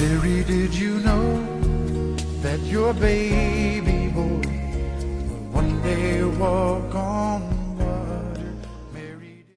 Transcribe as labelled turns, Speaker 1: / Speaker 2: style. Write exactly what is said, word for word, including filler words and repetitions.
Speaker 1: Mary, did you know that your baby boy will one day walk on